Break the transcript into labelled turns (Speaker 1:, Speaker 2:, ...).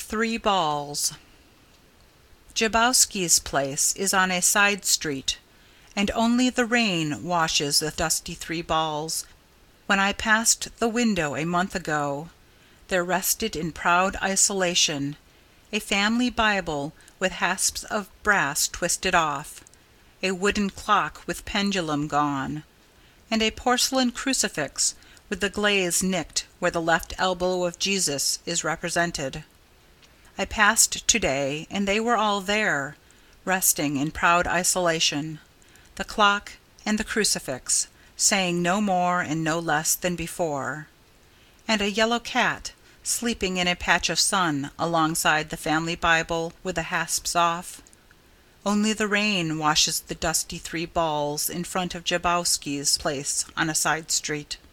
Speaker 1: Three Balls. Jabowski's place is on a side street, And only the rain washes the dusty three balls. When I passed the window a month ago, There rested in proud isolation A family Bible with hasps of brass twisted off, A wooden clock with pendulum gone, And a porcelain crucifix with the glaze nicked where the left elbow of Jesus is represented. I passed to day, and they were all there, Resting in proud isolation, The clock and the crucifix, saying no more and no less than before, And a yellow cat sleeping in a patch of sun Alongside the family Bible with the hasps off. Only the rain washes the dusty three balls In front of Jabowski's place on a side street.